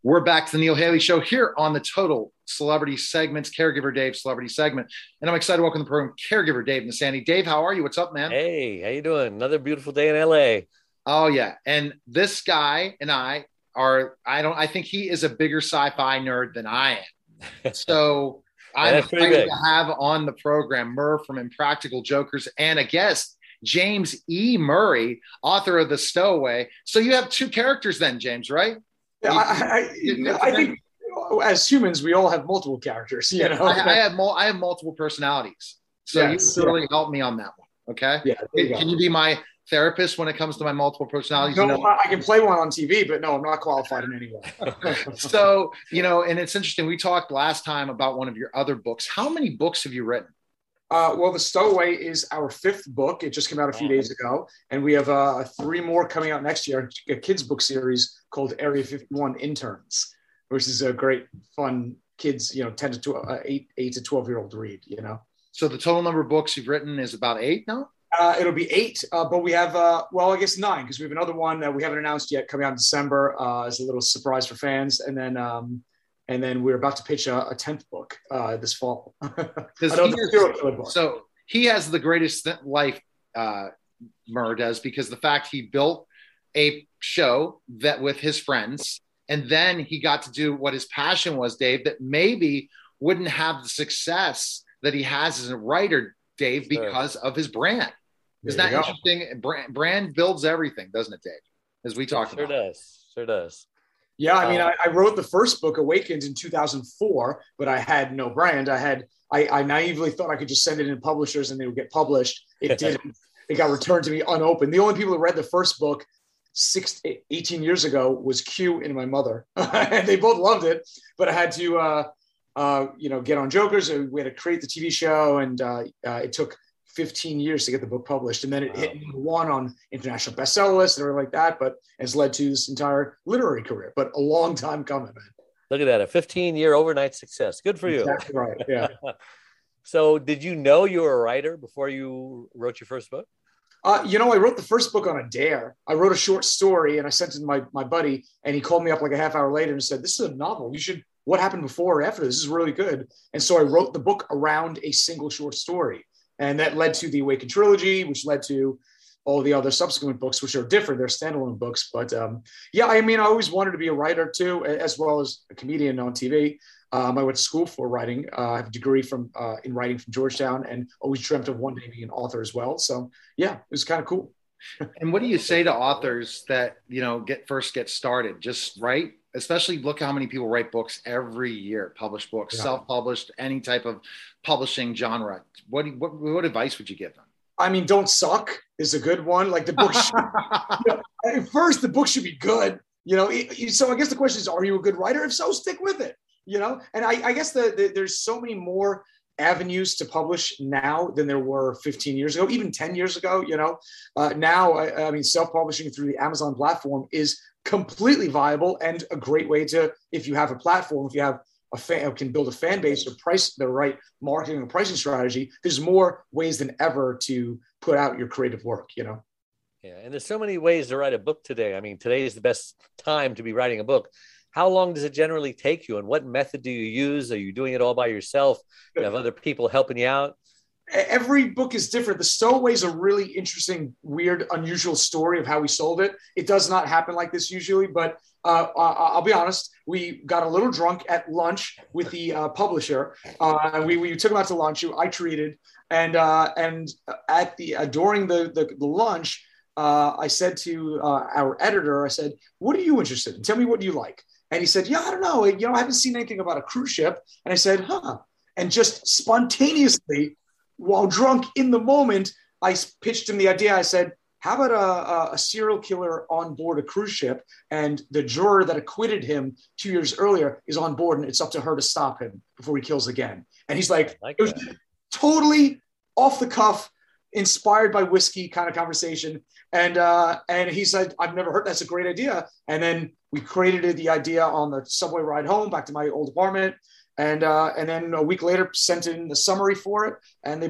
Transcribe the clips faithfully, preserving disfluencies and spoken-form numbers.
We're back to the Neil Haley Show here on the Total Celebrity Segments, Caregiver Dave Celebrity Segment. And I'm excited to welcome to the program Caregiver Dave Nassaney. Dave, how are you? What's up, man? Hey, how you doing? Another beautiful day in L A. Oh, yeah. And this guy and I are, I don't, I think he is a bigger sci-fi nerd than I am. So I'm That's pretty excited big. to have on the program Murr from Impractical Jokers and a guest, James E. Murray, author of The Stowaway. So you have two characters then, James, right? Yeah, I, I, I think as humans, we all have multiple characters, you know. I, I have mul- I have multiple personalities. So Yes, you really yeah. help me on that one. Okay. Yeah, there you Can go. you be my therapist when it comes to my multiple personalities? No, You know? I I can play one on T V, but no, I'm not qualified in any way. So, you know, and it's interesting. We talked last time about one of your other books. How many books have you written? Uh, well, The Stowaway is our fifth book. It just came out a few days ago. And we have uh, three more coming out next year, a kids book series called Area fifty-one Interns, which is a great, fun kids, you know, ten to twelve, uh, eight, eight to twelve year old read, you know. So the total number of books you've written is about eight now? Uh, it'll be eight, uh, but we have, uh, well, I guess nine, because we have another one that we haven't announced yet coming out in December uh, as a little surprise for fans. And then um, and then we're about to pitch a, a tenth book uh, this fall. Because Another he serial is- killer book. So he has the greatest th- life, uh, Murr does, because the fact he built a show that with his friends, and then he got to do what his passion was, Dave, that maybe wouldn't have the success that he has as a writer, Dave, Sure. because of his brand. Isn't There that you go. interesting? Brand, brand builds everything, doesn't it, Dave? As we talked Sure about. does. Sure does. Yeah, I mean, Uh, I, I wrote the first book, Awakened, in two thousand four, but I had no brand. I had, I, I naively thought I could just send it in publishers and they would get published. It didn't. It got returned to me unopened. The only people that read the first book six, eighteen years ago was Q and my mother. And they both loved it, but I had to, uh, uh, you know, get on Jokers. And we had to create the T V show, and uh, uh, it took fifteen years to get the book published. And then it Wow. hit number one on international bestseller lists and everything like that, but it's led to this entire literary career, but a long time coming, man. Look at that. A fifteen year overnight success. Good for you. Exactly right. Yeah. So did you know you were a writer before you wrote your first book? Uh, you know, I wrote the first book on a dare. I wrote a short story and I sent it to my, my buddy, and he called me up like a half hour later and said, "This is a novel. You should, what happened before or after this? This is really good." And so I wrote the book around a single short story. And that led to the Awakened trilogy, which led to all the other subsequent books, which are different. They're standalone books. But um, yeah, I mean, I always wanted to be a writer too, as well as a comedian on T V. Um, I went to school for writing. Uh, I have a degree from uh, in writing from Georgetown, and always dreamt of one day being an author as well. So yeah, it was kind of cool. And what do you say to authors that, you know, get first get started? Just write, especially look how many people write books every year, publish books, Yeah. self-published, any type of publishing genre. What, do you- what, what advice would you give them? I mean, don't suck is a good one. Like the book, should, you know, at first the book should be good, you know. It- it- so I guess the question is, are you a good writer? If so, stick with it, you know. And I, I guess the, the, there's so many more avenues to publish now than there were fifteen years ago, even ten years ago, you know. Uh, now, I, I mean, self-publishing through the Amazon platform is completely viable and a great way to, if you have a platform, if you have a fan, can build a fan base or price the right marketing and pricing strategy, there's more ways than ever to put out your creative work, you know? Yeah. And there's so many ways to write a book today. I mean, today is the best time to be writing a book. How long does it generally take you, and what method do you use? Are you doing it all by yourself? Do you have other people helping you out? Every book is different. The Stowaway is a really interesting, weird, unusual story of how we sold it. It does not happen like this usually, but uh, I'll be honest. We got a little drunk at lunch with the uh, publisher, uh, and we, we took him out to lunch. I treated, and uh, and at the uh, during the the, the lunch, uh, I said to uh, our editor, I said, "What are you interested in? Tell me what you like." And he said, "Yeah, I don't know. You know, I haven't seen anything about a cruise ship." And I said, "Huh?" And just spontaneously, while drunk in the moment, I pitched him the idea. I said, "How about a, a serial killer on board a cruise ship, and the juror that acquitted him two years earlier is on board, and it's up to her to stop him before he kills again?" And he's like, I like it was that. totally off the cuff, inspired by whiskey kind of conversation. And uh, and he said, "I've never heard. That's a great idea." And then we created the idea on the subway ride home back to my old apartment. And uh, and then a week later, sent in the summary for it, and they bought it.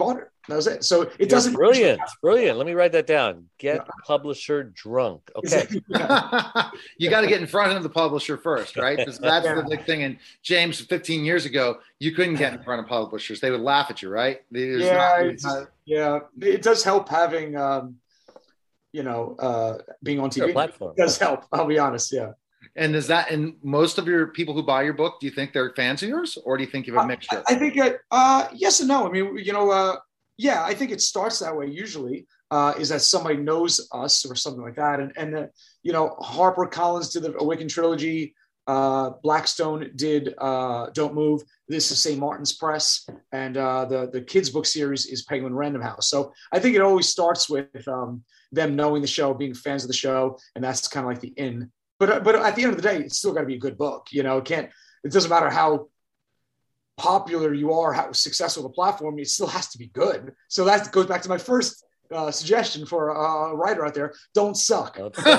That was it. So it You're doesn't. brilliant, brilliant. Let me write that down. Get Yeah. publisher drunk. Okay. You got to get in front of the publisher first, right? Because that's Yeah. the big thing. And James, fifteen years ago, you couldn't get in front of publishers; they would laugh at you, right? There's Yeah, not- it's, yeah. It does help having, um, you know, uh, being on T V. Your platform. It does help. I'll be honest. Yeah. And is that, and most of your people who buy your book, do you think they're fans of yours, or do you think you have a mixture? I, I think it, uh, yes and no. I mean, you know, uh, yeah, I think it starts that way usually, uh, is that somebody knows us or something like that. And, and uh, you know, Harper Collins did the Awakened trilogy. Uh, Blackstone did uh, Don't Move. This is Saint Martin's Press. And uh, the, the kids' book series is Penguin Random House. So I think it always starts with um, them knowing the show, being fans of the show. And that's kind of like the in. But, but at the end of the day, it's still got to be a good book. You know, it can't, it doesn't matter how popular you are, how successful the platform, it still has to be good. So that goes back to my first uh, suggestion for a writer out there: don't suck.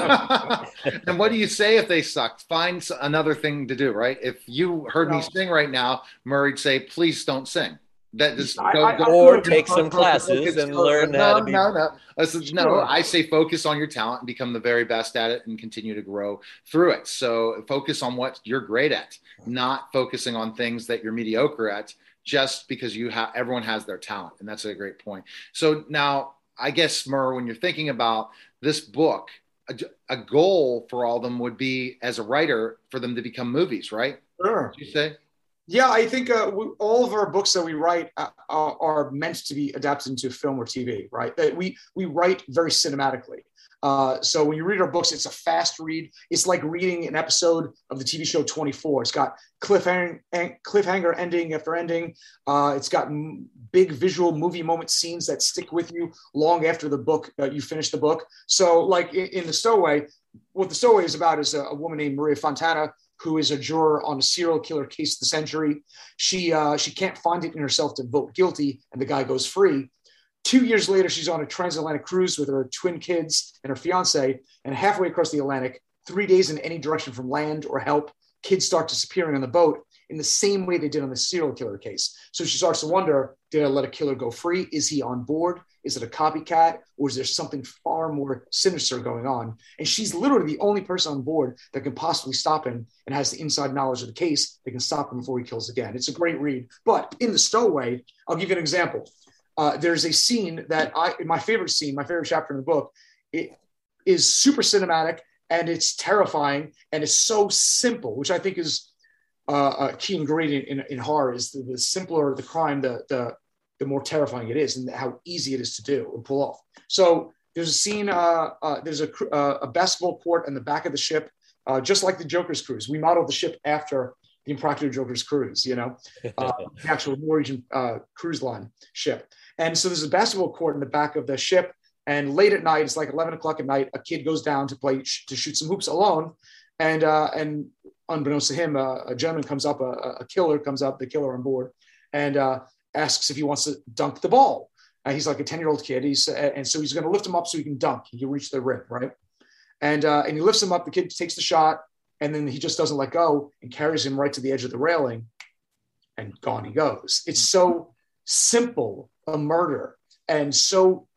And what do you say if they suck? Find another thing to do, right? If you heard me No. sing right now, Murray'd say, please don't sing. That just I- go, I- go I- Or focus, take some focus, classes focus, and focus. learn no, how to be. No, no, I said, no. Sure. I say focus on your talent and become the very best at it and continue to grow through it. So focus on what you're great at, not focusing on things that you're mediocre at, just because you have everyone has their talent, and that's a great point. So now, I guess, Murr, when you're thinking about this book, a, a goal for all of them would be, as a writer, for them to become movies, right? Sure. Did you say? Yeah, I think uh, we, all of our books that we write uh, are, are meant to be adapted into film or T V, right? That we we write very cinematically. Uh, so when you read our books, it's a fast read. It's like reading an episode of the T V show twenty-four. It's got cliffhanger, cliffhanger ending after ending. Uh, it's got m- big visual movie moment scenes that stick with you long after the book, uh, you finish the book. So like in, in The Stowaway, what The Stowaway is about is a, a woman named Maria Fontana, who is a juror on a serial killer case of the century. She uh, she can't find it in herself to vote guilty, and the guy goes free. Two years later, she's on a transatlantic cruise with her twin kids and her fiance, and halfway across the Atlantic, three days in any direction from land or help, kids start disappearing on the boat in the same way they did on the serial killer case. So she starts to wonder, did I let a killer go free? Is he on board? Is it a copycat? Or is there something far more sinister going on? And she's literally the only person on board that can possibly stop him and has the inside knowledge of the case that can stop him before he kills again. It's a great read. But in The Stowaway, I'll give you an example. Uh, there's a scene that I, my favorite scene, my favorite chapter in the book, it is super cinematic and it's terrifying and it's so simple, which I think is uh, a key ingredient in, in horror. Is the, the simpler the crime, the, the the more terrifying it is, and how easy it is to do and pull off. So there's a scene, uh, uh, there's a, uh, a basketball court in the back of the ship, uh, just like the Joker's Cruise. We modeled the ship after the Impractical Joker's Cruise, you know, uh, the actual Norwegian uh, cruise line ship. And so there's a basketball court in the back of the ship. And late at night, it's like eleven o'clock at night, a kid goes down to play, to shoot some hoops alone. And, uh, and unbeknownst to him, uh, a gentleman comes up, a, a killer comes up, the killer on board, and uh, asks if he wants to dunk the ball. Uh, he's like a ten-year-old kid. He's, uh, and so he's going to lift him up so he can dunk. He can reach the rim, right? And, uh, and he lifts him up. The kid takes the shot, and then he just doesn't let go and carries him right to the edge of the railing, and gone he goes. It's so simple, a murder, and so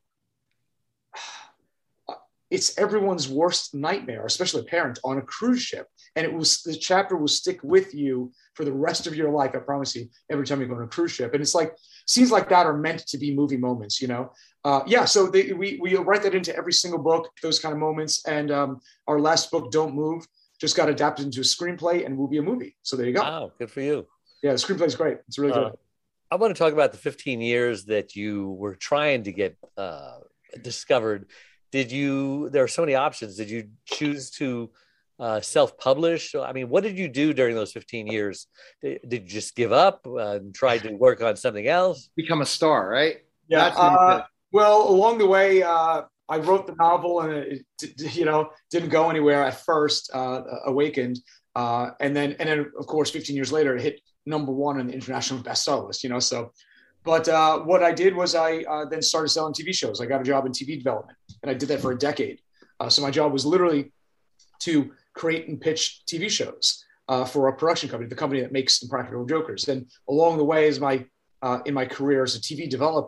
it's everyone's worst nightmare, especially a parent on a cruise ship. And it was, the chapter will stick with you for the rest of your life. I promise you, every time you go on a cruise ship. And it's like, scenes like that are meant to be movie moments, you know? Uh, yeah. So they, we, we write that into every single book, those kind of moments. And um, our last book, Don't Move, just got adapted into a screenplay and will be a movie. So there you go. Wow, good for you. Yeah. The screenplay is great. It's really Uh, good. I want to talk about the fifteen years that you were trying to get uh, discovered. Did you, there are so many options. Did you choose to uh, self-publish? I mean, what did you do during those fifteen years? Did, did you just give up uh, and try to work on something else? Become a star, right? Yeah. That's what you Uh, did. well, along the way, uh, I wrote the novel and it, it, you know, didn't go anywhere at first, uh, Awakened. Uh, and then, and then of course, fifteen years later, it hit number one on the international bestseller list, you know, so, but uh, what I did was I uh, then started selling T V shows. I got a job in T V development and I did that for a decade. Uh, so my job was literally to create and pitch T V shows uh, for a production company, the company that makes Impractical Jokers. And along the way, as my, uh, in my career as a T V developer,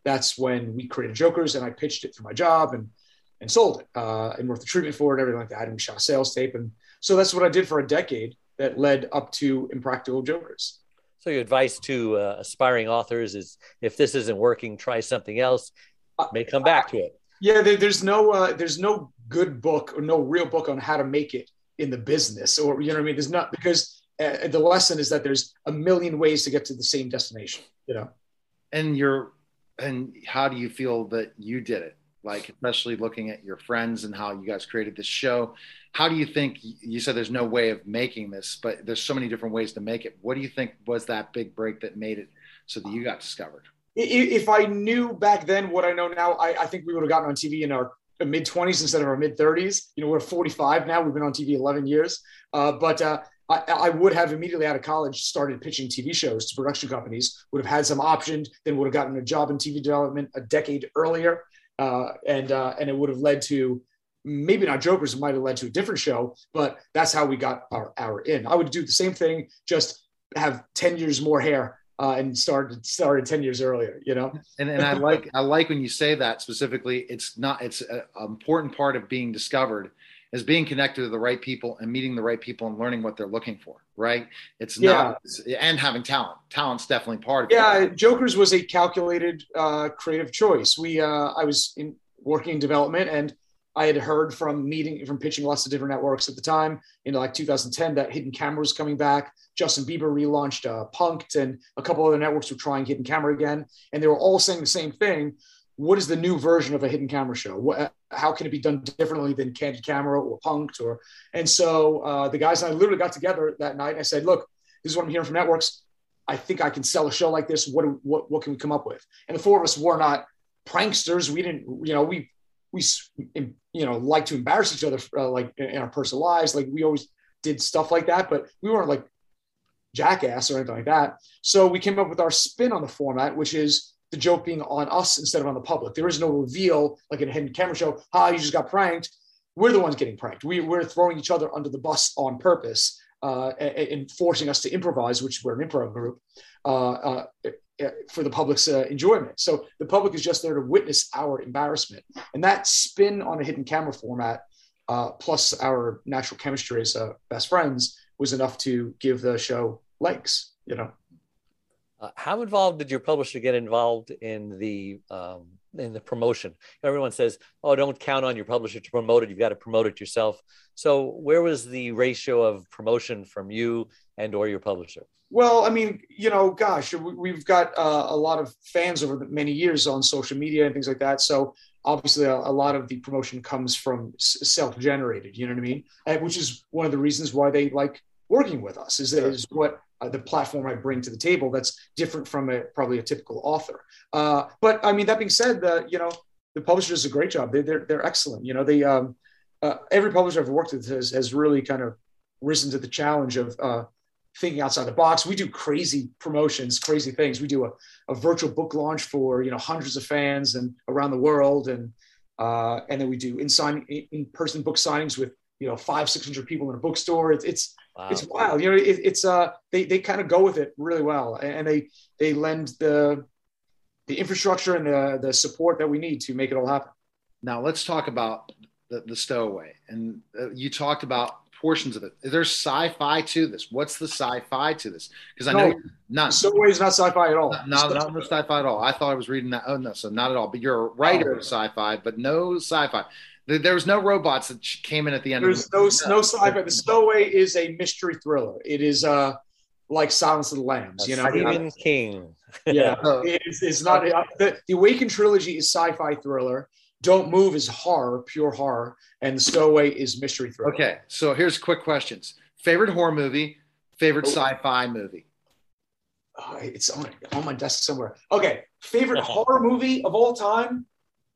that's when we created Jokers, and I pitched it for my job and and sold it uh, and worked the treatment for it and everything like that. And we shot a sales tape. And so that's what I did for a decade that led up to Impractical Jokers. So your advice to uh, aspiring authors is, if this isn't working, try something else. May come back to it. Yeah, there, there's no uh, there's no good book or no real book on how to make it in the business, or you know what I mean. There's not, because uh, the lesson is that there's a million ways to get to the same destination. You know. And you're, and how do you feel that you did it? Like, especially looking at your friends and how you guys created this show. How do you think, you said there's no way of making this, but there's so many different ways to make it. What do you think was that big break that made it so that you got discovered? If I knew back then what I know now, I, I think we would have gotten on T V in our mid twenties instead of our mid thirties. You know, we're forty-five now. We've been on T V eleven years. Uh, but uh, I, I would have immediately out of college started pitching T V shows to production companies, would have had some optioned, then would have gotten a job in T V development a decade earlier. Uh, and uh, and it would have led to, maybe not Jokers, it might have led to a different show, but that's how we got our, our in. I would do the same thing, just have ten years more hair. Uh, and started started ten years earlier, you know. And and I like I like when you say that specifically. It's not. It's an important part of being discovered is being connected to the right people and meeting the right people and learning what they're looking for. Right. It's not. Yeah. And having talent. Talent's definitely part of it. Yeah, Jokers was a calculated, uh, creative choice. We uh, I was in working in development, and I had heard from meeting from pitching lots of different networks at the time in like two thousand ten that Hidden Camera was coming back. Justin Bieber relaunched uh, Punk'd, and a couple other networks were trying Hidden Camera again. And they were all saying the same thing. What is the new version of a Hidden Camera show? What, how can it be done differently than Candid Camera or Punk'd? Or, and so uh, the guys and I literally got together that night. And I said, look, this is what I'm hearing from networks. I think I can sell a show like this. What, what, what can we come up with? And the four of us were not pranksters. We didn't, you know, we, we, you know, like to embarrass each other, uh, like in our personal lives. Like we always did stuff like that, but we weren't like jackass or anything like that. So we came up with our spin on the format, which is the joke being on us instead of on the public. There is no reveal like in a Hidden Camera show. Ah, you just got pranked. We're the ones getting pranked. We, we're throwing each other under the bus on purpose uh, and, and forcing us to improvise, which we're an improv group, uh, uh, for the public's uh, enjoyment. So the public is just there to witness our embarrassment. And that spin on a Hidden Camera format, uh, plus our natural chemistry as uh, best friends, was enough to give the show legs, you know. Uh, how involved did your publisher get involved in the um, in the promotion? Everyone says, "Oh, don't count on your publisher to promote it. You've got to promote it yourself." So, where was the ratio of promotion from you and or your publisher? Well, I mean, you know, gosh, we've got uh, a lot of fans over the many years on social media and things like that. So obviously a, a lot of the promotion comes from self-generated, you know what I mean? And, which is one of the reasons why they like working with us is, sure. is what uh, the platform I bring to the table that's different from a, probably a typical author. Uh, but I mean, that being said, the, you know, the publisher does a great job. They, they're, they're excellent. You know, they, um, uh, every publisher I've worked with has, has really kind of risen to the challenge of, uh, thinking outside the box. We do crazy promotions, crazy things. We do a, a virtual book launch for, you know, hundreds of fans and around the world. And, uh, and then we do in sign in-person book signings with, you know, five, six hundred people in a bookstore. It's, it's, wow. It's wild. You know, it, it's, uh, they, they kind of go with it really well. And they, they lend the, the infrastructure and the, the support that we need to make it all happen. Now let's talk about the, the Stowaway. And uh, you talked about portions of it. Is there sci-fi to this? What's the sci-fi to this? Because I know no, none. Stowaway is not sci-fi at all. Not, not, not sci-fi at all. I thought I was reading that. Oh no, so not at all. But you're a writer oh. of sci-fi, but no sci-fi. There, there was no robots that came in at the end. There's of the no no sci-fi. The Stowaway is a mystery thriller. It is uh like Silence of the Lambs. You know, Stephen King. Yeah, it's, it's not. Uh, the, the Awakened trilogy is sci-fi thriller. Don't Move is horror, pure horror, and The Stowaway is mystery thriller. Okay, so here's quick questions. Favorite horror movie, favorite oh. sci-fi movie? Oh, it's on, on my desk somewhere. Okay, favorite horror movie of all time?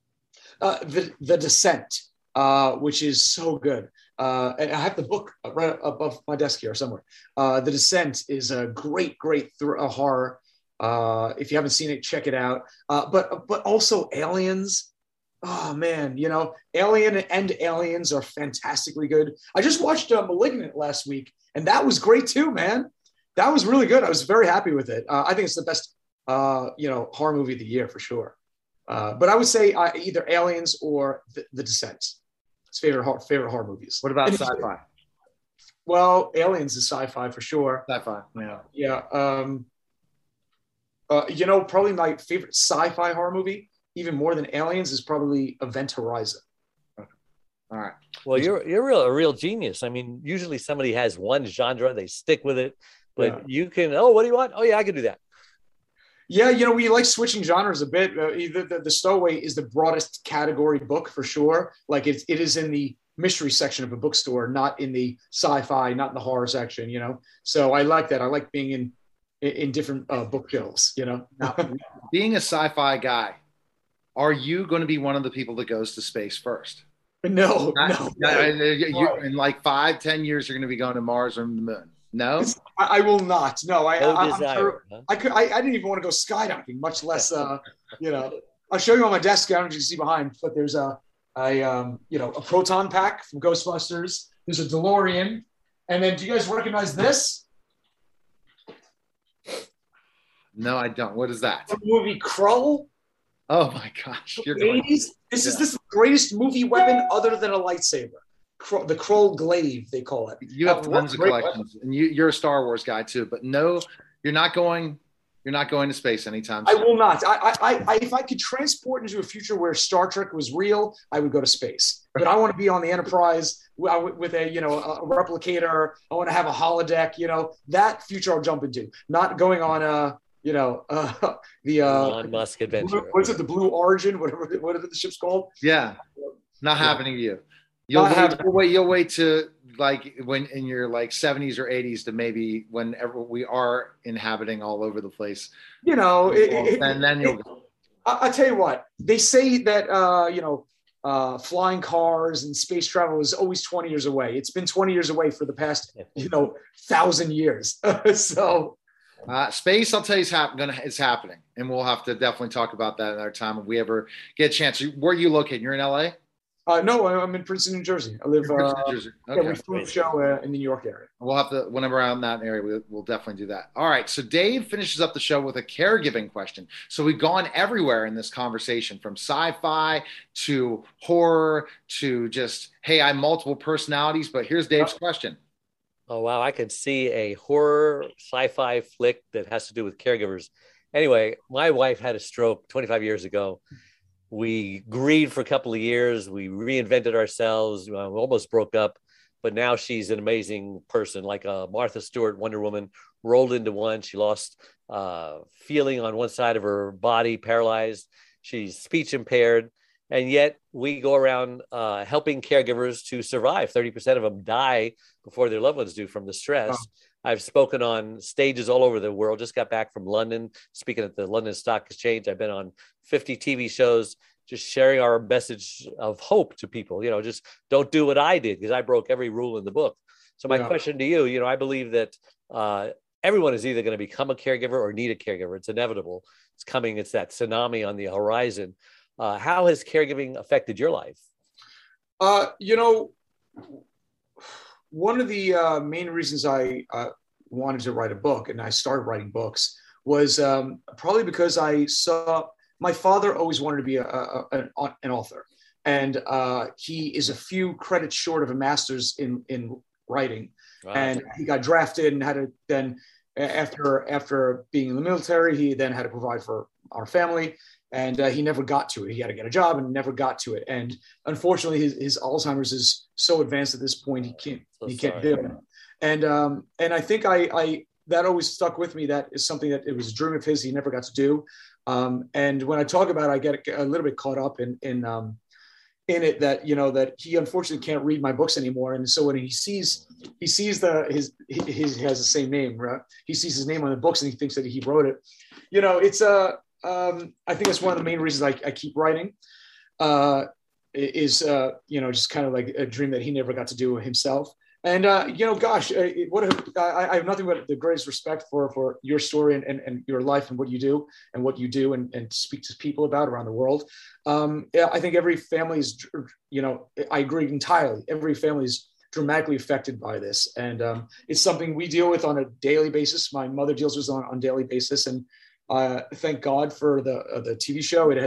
Uh, the, the Descent, uh, which is so good. Uh, and I have the book right above my desk here somewhere. Uh, the Descent is a great, great th- uh, horror. Uh, if you haven't seen it, check it out. Uh, but but also Aliens. Oh man, you know, Alien and Aliens are fantastically good. I just watched uh, Malignant last week, and that was great too, man. That was really good. I was very happy with it. Uh, I think it's the best, uh, you know, horror movie of the year for sure. Uh, but I would say uh, either Aliens or The, the Descent. It's favorite horror, favorite horror movies. What about And- sci-fi? Well, Aliens is sci-fi for sure. Sci-fi, yeah. Yeah. Um, uh, you know, probably my favorite sci-fi horror movie, even more than Aliens, is probably Event Horizon. All right. Well, you're you're real a real genius. I mean, usually somebody has one genre, they stick with it, but Yeah. you can. Oh, what do you want? Oh, yeah, I can do that. Yeah, you know, we like switching genres a bit. Uh, the, the, the Stowaway is the broadest category book for sure. Like it's, it is in the mystery section of a bookstore, not in the sci-fi, not in the horror section, you know? So I like that. I like being in, in different uh, bookshelves, you know? Now, being a sci-fi guy, are you going to be one of the people that goes to space first? no, Not- no. not- no. you- in like five, ten years, you're going to be going to Mars or the moon. No? I, I will not. No, I, No I, I'm desire. ter- huh? I could. I, I didn't even want to go skydiving, much less, uh, you know. I'll show you on my desk. I don't know if you can see behind, but there's a, a um, you know, a proton pack from Ghostbusters. There's a DeLorean, and then do you guys recognize this? No, I don't. What is that? The movie Krull. Oh my gosh. You're The going. eighties. This is Yeah. this is the greatest movie weapon other than a lightsaber. Krull, the Krull glaive, they call it. You have Uh, tons of great collections, and you, you're a Star Wars guy too. But no, you're not going. You're not going to space anytime I soon. will not. I, I, I, if I could transport into a future where Star Trek was real, I would go to space. But I want to be on the Enterprise with with a, you know, a replicator. I want to have a holodeck. You know, that future I'll jump into. Not going on a, you know, uh, the uh, Elon Musk adventure. blue, what's it, the Blue Origin, whatever, whatever the ship's called. Yeah, not Yeah. happening to you. You'll Not wait, happening. you'll wait. You'll wait to like when in your like seventies or eighties to maybe whenever we are inhabiting all over the place, You know, it, it, and then you'll. it- I, I tell you what, they say that, uh, you know, uh, flying cars and space travel is always twenty years away. It's been twenty years away for the past, you know, thousand years. So, Uh, space, I'll tell you, is hap- gonna it's happening, and we'll have to definitely talk about that another time if we ever get a chance. Where are you located? You're in L A. uh, no, I'm in Princeton, New Jersey. I live, You're in uh, Princeton, New Jersey. yeah, Okay. we film a show uh, in the New York area. We'll have to, whenever we're out in that area, we'll, we'll definitely do that. All right. So Dave finishes up the show with a caregiving question. So we've gone everywhere in this conversation, from sci-fi to horror to just, hey, I'm multiple personalities. But here's Dave's question. Oh, wow. I could see a horror sci-fi flick that has to do with caregivers. Anyway, my wife had a stroke twenty-five years ago. We grieved for a couple of years. We reinvented ourselves. Uh, we almost broke up, but now she's an amazing person, like uh, Martha Stewart, Wonder Woman, rolled into one. She lost uh, feeling on one side of her body, paralyzed. She's speech impaired. And yet we go around uh, helping caregivers to survive. thirty percent of them die before their loved ones do from the stress. Wow. I've spoken on stages all over the world. Just got back from London, speaking at the London Stock Exchange. I've been on fifty T V shows, just sharing our message of hope to people. You know, just don't do what I did, because I broke every rule in the book. So my Yeah. question to you, you know, I believe that uh, everyone is either going to become a caregiver or need a caregiver. It's inevitable. It's coming. It's that tsunami on the horizon. Uh, how has caregiving affected your life? Uh, you know, one of the uh, main reasons I uh, wanted to write a book, and I started writing books, was um, probably because I saw my father always wanted to be a, a, an, an author, and uh, he is a few credits short of a master's in in writing, Wow. and he got drafted and had to then after after being in the military, he then had to provide for our family. And uh, he never got to it. He had to get a job and never got to it. And unfortunately, his, his Alzheimer's is so advanced at this point, he can't So he can't sorry. do it. And um, and I think I, I that always stuck with me. That is something that it was a dream of his he never got to do. Um, and when I talk about it, I get a little bit caught up in in um, in it that you know that he unfortunately can't read my books anymore. And so when he sees he sees the his his he has the same name, right? He sees his name on the books and he thinks that he wrote it. You know, it's a Um, I think that's one of the main reasons I, I keep writing, uh, is, uh, you know, just kind of like a dream that he never got to do himself. And, uh, you know, gosh, uh, what a, I, I have nothing but the greatest respect for, for your story and, and, and your life and what you do and what you do and, and speak to people about around the world. Um, yeah, I think every family is, you know, I agree entirely. Every family is dramatically affected by this. And um, it's something we deal with on a daily basis. My mother deals with it on on a daily basis. And Uh, thank God for the uh, the T V show. It has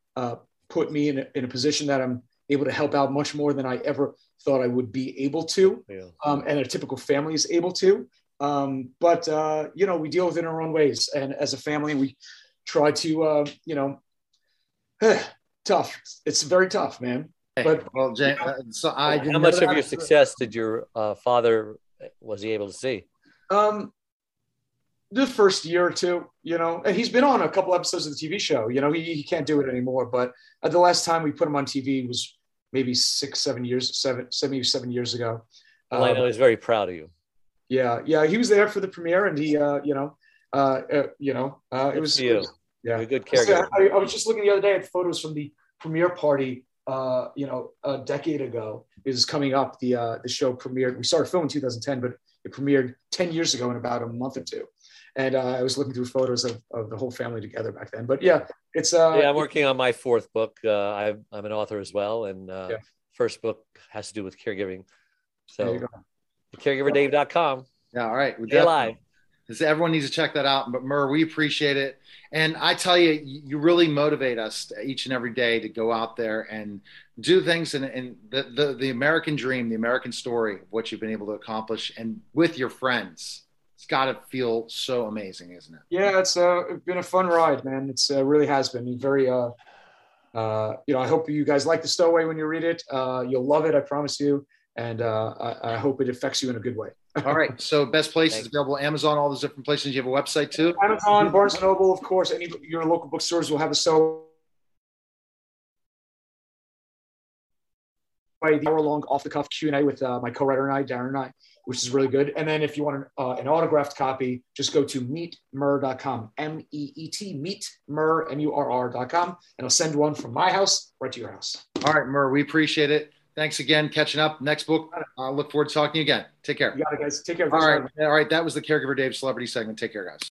uh, put me in a, in a position that I'm able to help out much more than I ever thought I would be able to, Yeah. um, and a typical family is able to. Um, but, uh, you know, we deal with it in our own ways. And as a family, we try to, uh, you know, tough. It's very tough, man. But well, Jay, uh, so I How didn't much know of your that. success did your uh, father was he able to see? um, the first year or two, you know, and he's been on a couple episodes of the T V show. You know, he, he can't do it anymore. But at the last time we put him on T V was maybe six, seven years, seven, seven, seven years ago. Well, I know Um, he's very proud of you. yeah, yeah, he was there for the premiere, and he, uh, you know, uh, uh, you know, uh, it Good was, for it you. was- yeah. You're a good So caregiver. I, I was just looking the other day at photos from the premiere party, uh, you know, a decade ago. It was coming up. The uh, the show premiered. We started filming in two thousand ten, but it premiered ten years ago in about a month or two. And uh, I was looking through photos of, of the whole family together back then. But yeah, it's uh, Yeah, I'm working on my fourth book. Uh, I'm, I'm an author as well, and uh, Yeah. first book has to do with caregiving. there you So, go. caregiver dave dot com. Yeah, all right. We Stay alive. Because everyone needs to check that out. But Murr, we appreciate it. And I tell you, you really motivate us each and every day to go out there and do things. And, and the, the, the American dream, the American story of what you've been able to accomplish and with your friends, it's got to feel so amazing, isn't it? Yeah, it's uh, been a fun ride, man. It's uh, really has been very, uh, uh, you know, I hope you guys like The Stowaway when you read it. Uh, you'll love it, I promise you. And uh, I, I hope it affects you in a good way. All right. So best places Thanks. available, Amazon, all those different places. You have a website too? Amazon, Barnes and Noble, of course. Any your local bookstores will have a so. The hour-long off-the-cuff Q and A with uh, my co-writer and I, Darren and I, which is really good. And then if you want an, uh, an autographed copy, just go to meet murr dot com, M E E T, meet murr, M U R R dot com, and I'll send one from my house right to your house. All right, Murr, we appreciate it. Thanks again. Catching up. Next book. I uh, look forward to talking to you again. Take care. You got it, guys. Take care. All right. All right. That was the Caregiver Dave celebrity segment. Take care, guys.